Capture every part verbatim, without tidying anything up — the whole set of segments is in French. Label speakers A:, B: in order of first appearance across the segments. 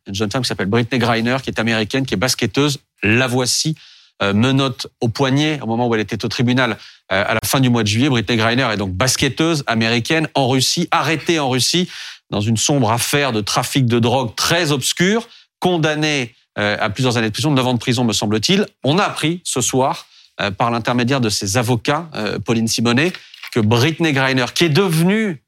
A: une jeune femme qui s'appelle Brittney Griner, qui est américaine, qui est basketteuse. La voici, euh, menottes au poignet au moment où elle était au tribunal euh, à la fin du mois de juillet. Brittney Griner est donc basketteuse américaine en Russie, arrêtée en Russie dans une sombre affaire de trafic de drogue très obscure, condamnée euh, à plusieurs années de prison, neuf ans de prison me semble-t-il. On a appris ce soir, euh, par l'intermédiaire de ses avocats, euh, Pauline Simonet, que Brittney Griner, qui est devenue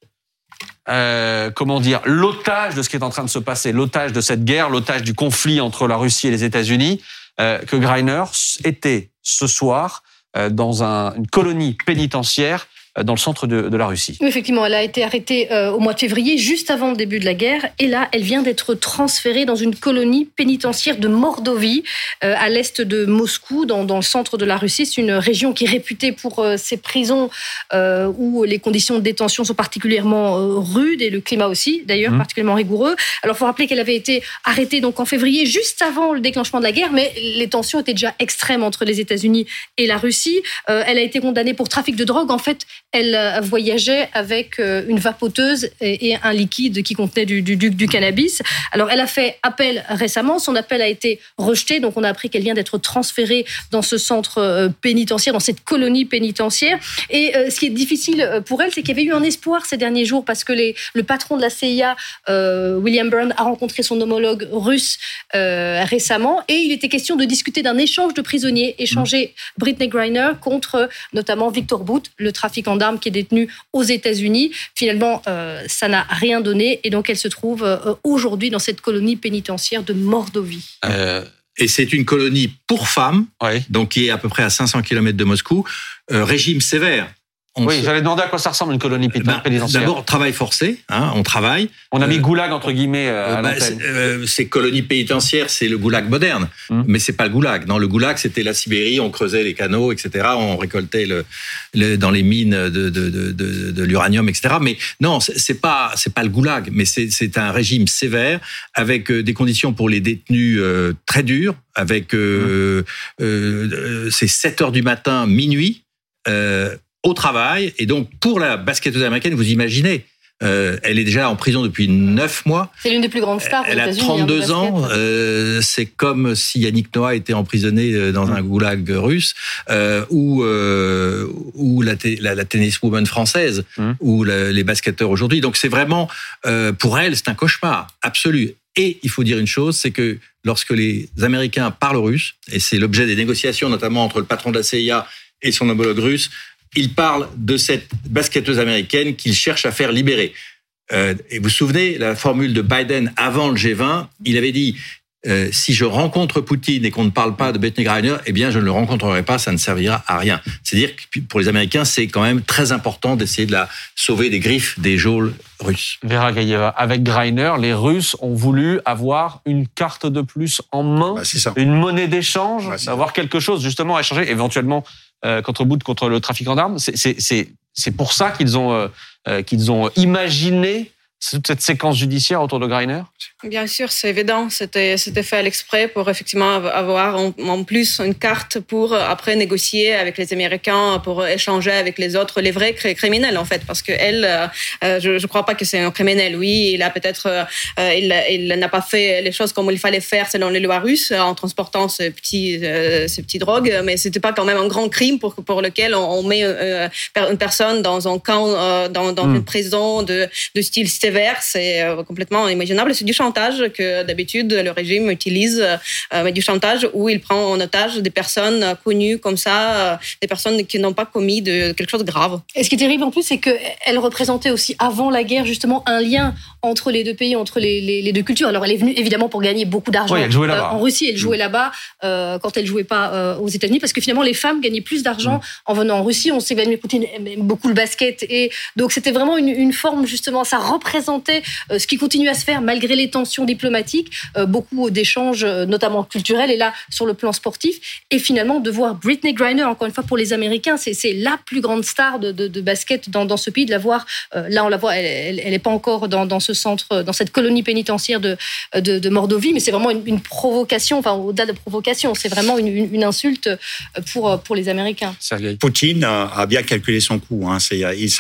A: Euh, comment dire, l'otage de ce qui est en train de se passer, l'otage de cette guerre, l'otage du conflit entre la Russie et les États-Unis, euh, que Griner était ce soir euh, dans un, une colonie pénitentiaire dans le centre de, de la Russie.
B: Oui, effectivement, elle a été arrêtée euh, au mois de février, juste avant le début de la guerre. Et là, elle vient d'être transférée dans une colonie pénitentiaire de Mordovie, euh, à l'est de Moscou, dans, dans le centre de la Russie. C'est une région qui est réputée pour euh, ses prisons euh, où les conditions de détention sont particulièrement euh, rudes et le climat aussi, d'ailleurs, mmh. particulièrement rigoureux. Alors, il faut rappeler qu'elle avait été arrêtée donc en février, juste avant le déclenchement de la guerre, mais les tensions étaient déjà extrêmes entre les États-Unis et la Russie. Euh, elle a été condamnée pour trafic de drogue. En fait, elle voyageait avec une vapoteuse et un liquide qui contenait du, du, du cannabis. Alors, elle a fait appel récemment. Son appel a été rejeté. Donc, on a appris qu'elle vient d'être transférée dans ce centre pénitentiaire, dans cette colonie pénitentiaire. Et euh, ce qui est difficile pour elle, c'est qu'il y avait eu un espoir ces derniers jours parce que les, le patron de la C I A, euh, William Burns, a rencontré son homologue russe euh, récemment. Et il était question de discuter d'un échange de prisonniers, échanger mmh. Brittney Griner contre notamment Victor Bout, le trafiquant d'armes qui est détenu aux États-Unis. Finalement, euh, ça n'a rien donné et donc elle se trouve euh, aujourd'hui dans cette colonie pénitentiaire de Mordovie.
C: Euh, et c'est une colonie pour femmes, ouais. donc qui est à peu près à cinq cents kilomètres de Moscou, euh, régime sévère.
A: On oui, se... j'allais demander à quoi ça ressemble une colonie pénitentiaire.
C: D'abord, travail forcé, hein, on travaille.
A: On a mis euh, goulag entre guillemets euh, à
C: bah, c'est, euh, ces colonies pénitentiaires, c'est le goulag moderne, mmh. mais c'est pas le goulag. Non, le goulag, c'était la Sibérie, on creusait les canaux, et cetera. On récoltait le, le dans les mines de, de, de, de, de l'uranium, et cetera. Mais non, c'est, c'est pas c'est pas le goulag, mais c'est, c'est un régime sévère avec des conditions pour les détenus euh, très dures, avec euh, mmh. euh, c'est sept heures du matin, minuit. Euh, au travail, et donc pour la basketteuse américaine, vous imaginez, euh, elle est déjà en prison depuis neuf mois.
B: C'est l'une des plus grandes stars.
C: Elle a trente-deux ans. Euh, c'est comme si Yannick Noah était emprisonné dans un goulag russe, euh, ou euh, ou la, la, la tenniswoman française, mmh. ou la, les basketteurs aujourd'hui. Donc c'est vraiment euh, pour elle, c'est un cauchemar absolu. Et il faut dire une chose, c'est que lorsque les Américains parlent russe, et c'est l'objet des négociations, notamment entre le patron de la C I A et son homologue russe, il parle de cette basketteuse américaine qu'il cherche à faire libérer. Euh, et vous vous souvenez, la formule de Biden avant le G vingt, il avait dit euh, « Si je rencontre Poutine et qu'on ne parle pas de Brittney Griner, eh bien je ne le rencontrerai pas, ça ne servira à rien. » C'est-à-dire que pour les Américains, c'est quand même très important d'essayer de la sauver des griffes des geôles russes.
A: Vera Gaïeva, avec Griner, les Russes ont voulu avoir une carte de plus en main,
D: bah, c'est ça.
A: Une monnaie d'échange,
D: bah,
A: avoir quelque chose justement à échanger, éventuellement Euh, contre Bout, contre le trafiquant d'armes. C'est, c'est, c'est, c'est pour ça qu'ils ont, euh, qu'ils ont imaginé toute cette séquence judiciaire autour de Griner.
E: Bien sûr, c'est évident. C'était, c'était fait à l'exprès pour effectivement avoir en, en plus une carte pour après négocier avec les Américains, pour échanger avec les autres, les vrais criminels en fait, parce que elle, euh, je, je crois pas que c'est un criminel. Oui, il a peut-être, euh, il, il n'a pas fait les choses comme il fallait faire selon les lois russes en transportant ces petits, euh, ces petits drogues, mais c'était pas quand même un grand crime pour pour lequel on, on met euh, une personne dans un camp, euh, dans, dans mmh. une prison de de style sévère. C'est euh, complètement inimaginable. C'est du chantage que d'habitude le régime utilise, euh, mais du chantage où il prend en otage des personnes connues comme ça, euh, des personnes qui n'ont pas commis de quelque chose de grave.
B: Et ce qui est terrible en plus, c'est qu'elle représentait aussi avant la guerre justement un lien entre les deux pays, entre les, les, les deux cultures. Alors elle est venue évidemment pour gagner beaucoup d'argent.
A: Oui, elle jouait là-bas.
B: Euh, en Russie, elle jouait mmh. là-bas euh, quand elle jouait pas euh, aux États-Unis, parce que finalement les femmes gagnaient plus d'argent mmh. en venant en Russie. On sait que Vladimir Poutine aime beaucoup le basket, et donc c'était vraiment une, une forme justement. Ça représentait euh, ce qui continue à se faire malgré les tensions diplomatiques, euh, beaucoup d'échanges, euh, notamment culturels, et là sur le plan sportif. Et finalement de voir Brittney Griner, encore une fois pour les Américains, c'est, c'est la plus grande star de, de, de basket dans, dans ce pays. De la voir, euh, là on la voit, elle n'est pas encore dans, dans ce centre, dans cette colonie pénitentiaire de, de, de Mordovie, mais c'est vraiment une, une provocation, enfin au-delà de provocation, c'est vraiment une, une, une insulte pour, pour les Américains.
D: Poutine a, a bien calculé son coup. Hein. C'est, il savait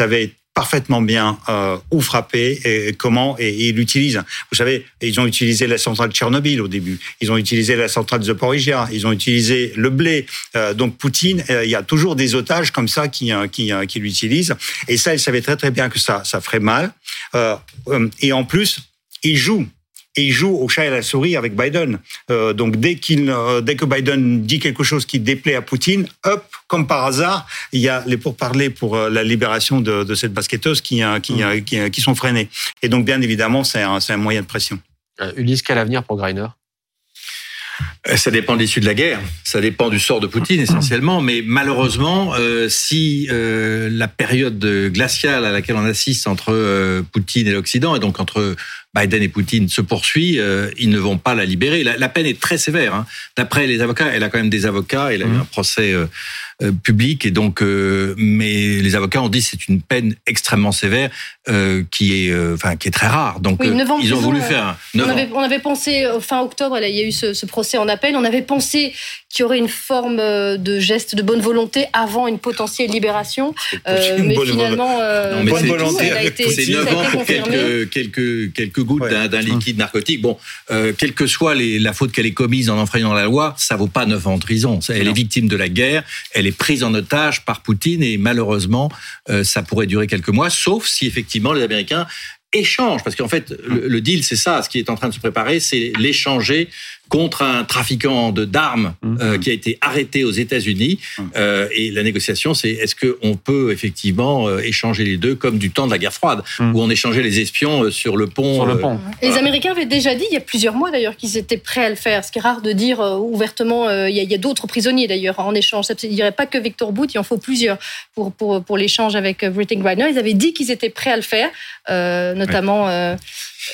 D: parfaitement bien euh, où frapper et comment et, et ils l'utilisent. Vous savez, ils ont utilisé la centrale de Tchernobyl au début, ils ont utilisé la centrale de Zaporizhia, ils ont utilisé le blé. Euh, donc Poutine, euh, il y a toujours des otages comme ça qui euh, qui, euh, qui l'utilisent. Et ça, il savait très très bien que ça ça ferait mal. Euh, euh, et en plus, il joue. Et il joue au chat et à la souris avec Biden. Euh, donc dès qu'il, euh, dès que Biden dit quelque chose qui déplaît à Poutine, hop, comme par hasard, il y a les pourparlers pour euh, la libération de, de cette basketteuse qui, euh, qui, euh, qui, euh, qui sont freinés. Et donc bien évidemment, c'est un, c'est un moyen de pression.
A: Euh, Ulysse, quel avenir pour Greiner ?
C: Ça dépend de l'issue de la guerre, ça dépend du sort de Poutine essentiellement, mais malheureusement, euh, si euh, la période glaciale à laquelle on assiste entre euh, Poutine et l'Occident, et donc entre Biden et Poutine, se poursuit, euh, ils ne vont pas la libérer. La, la peine est très sévère. Hein. D'après les avocats, elle a quand même des avocats, elle a eu un procès euh, euh, public, et donc, euh, mais les avocats ont dit que c'est une peine extrêmement sévère euh, qui est, euh, enfin, qui est très rare. Donc,
B: oui,
C: euh, ils ont
B: prison,
C: voulu faire neuf
B: on
C: ans.
B: avait, on avait pensé euh, fin octobre, là, il y a eu ce, ce procès en appel. On avait pensé qu'il y aurait une forme de geste de bonne volonté avant une potentielle libération, euh, mais finalement, euh,
C: non, mais
D: bonne
C: c'est,
D: volonté,
B: elle a été,
C: c'est neuf ans pour quelques, quelques, quelques gouttes ouais. d'un, d'un liquide narcotique. Bon, euh, quelle que soit les, la faute qu'elle ait commise en enfreignant la loi, ça vaut pas neuf ans de prison. Elle non. est victime de la guerre, elle est prise en otage par Poutine, et malheureusement, euh, ça pourrait durer quelques mois, sauf si effectivement les Américains échangent, parce qu'en fait, le, le deal, c'est ça, ce qui est en train de se préparer, c'est l'échanger contre un trafiquant de d'armes euh, qui a été arrêté aux États-Unis. Euh, et la négociation, c'est est-ce qu'on peut effectivement euh, échanger les deux comme du temps de la guerre froide, mm. où on échangeait les espions euh, sur le pont.
A: Sur le pont.
B: Euh, les Américains avaient déjà dit, il y a plusieurs mois d'ailleurs, qu'ils étaient prêts à le faire. Ce qui est rare de dire euh, ouvertement. Euh, il, y a, il y a d'autres prisonniers d'ailleurs en échange. Il n'y aurait pas que Victor Bout, il en faut plusieurs pour, pour, pour l'échange avec Brittney Griner. Ils avaient dit qu'ils étaient prêts à le faire, euh, notamment... Ouais. Euh,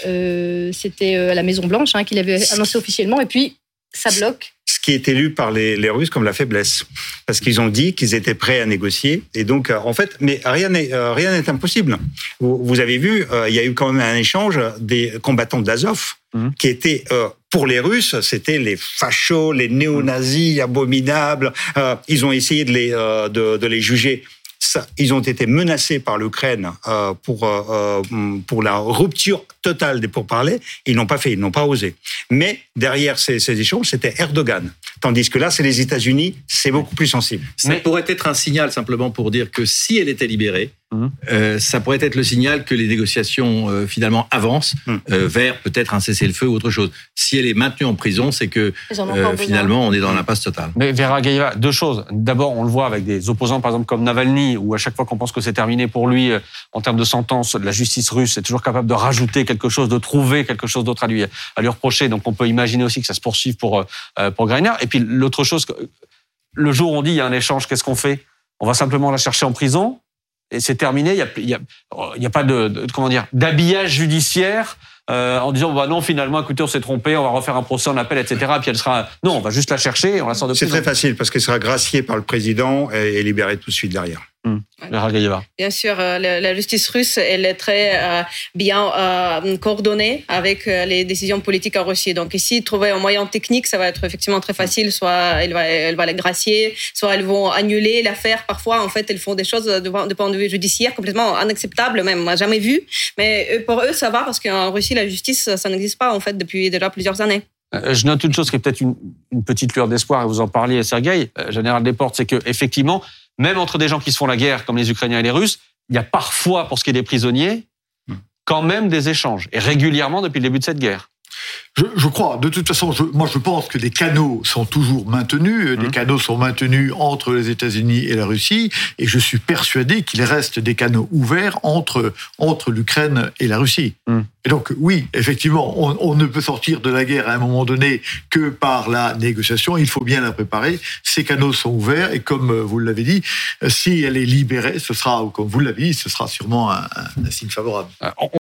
B: Euh, c'était à la Maison-Blanche hein, qu'il avait annoncé officiellement, et puis ça bloque.
D: Ce qui est élu par les, les Russes comme la faiblesse, parce qu'ils ont dit qu'ils étaient prêts à négocier, et donc en fait, mais rien n'est euh, rien n'est impossible. Vous, vous avez vu, euh, il y a eu quand même un échange des combattants d'Azov mmh. qui étaient euh, pour les Russes, c'était les fachos, les néo-nazis abominables. Euh, ils ont essayé de les euh, de, de les juger. Ça, ils ont été menacés par l'Ukraine euh, pour euh, pour la rupture totale des pourparlers. Ils n'ont pas fait, ils n'ont pas osé. Mais derrière ces, ces échanges, c'était Erdogan. Tandis que là, c'est les États-Unis, c'est beaucoup plus sensible.
C: Ça Mais... pourrait être un signal simplement pour dire que si elle était libérée, mmh. euh, ça pourrait être le signal que les négociations euh, finalement avancent mmh. euh, vers peut-être un cessez-le-feu ou autre chose. Si elle est maintenue en prison, c'est que euh, finalement on est dans l'impasse totale.
A: Mais Vera Gaeva, deux choses. D'abord, on le voit avec des opposants, par exemple comme Navalny, où à chaque fois qu'on pense que c'est terminé pour lui euh, en termes de sentence, la justice russe est toujours capable de rajouter quelque chose, de trouver quelque chose d'autre à lui à lui reprocher. Donc on peut imaginer aussi que ça se poursuive pour euh, pour Greiner. Et puis l'autre chose, le jour où on dit il y a un échange, qu'est-ce qu'on fait ? On va simplement la chercher en prison et c'est terminé. Il y a, il y a, il y a pas de, de comment dire d'habillage judiciaire euh, en disant bah non finalement écoutez on s'est trompé, on va refaire un procès en appel et cetera. Puis elle sera non on va juste la chercher et on la sort de prison.
D: C'est très facile parce qu'elle sera graciée par le président et, et libérée tout de suite derrière.
A: Hum. Ouais.
E: Bien sûr, la, la justice russe, elle est très euh, bien euh, coordonnée avec euh, les décisions politiques en Russie. Donc ici, trouver un moyen technique, ça va être effectivement très facile. Soit elle va, elle va la gracier, soit elles vont annuler l'affaire. Parfois, en fait, elles font des choses de, de point de vue judiciaire complètement inacceptables, même moi jamais vu. Mais pour eux, ça va parce qu'en Russie, la justice, ça n'existe pas en fait depuis déjà plusieurs années.
A: Je note une chose qui est peut-être une, une petite lueur d'espoir, et vous en parliez, Sergueï, général Desportes, c'est que effectivement, même entre des gens qui se font la guerre, comme les Ukrainiens et les Russes, il y a parfois, pour ce qui est des prisonniers, quand même des échanges, et régulièrement depuis le début de cette guerre.
F: Je, je crois. De toute façon, je, moi, je pense que les canaux sont toujours maintenus. Les mmh. canaux sont maintenus entre les États-Unis et la Russie, et je suis persuadé qu'il reste des canaux ouverts entre entre l'Ukraine et la Russie. Mmh. Et donc, oui, effectivement, on, on ne peut sortir de la guerre à un moment donné que par la négociation. Il faut bien la préparer. Ces canaux sont ouverts, et comme vous l'avez dit, si elle est libérée, ce sera, comme vous l'avez dit, ce sera sûrement un, un, un signe favorable.